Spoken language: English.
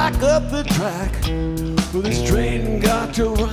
back up the track. Well, this train got to run.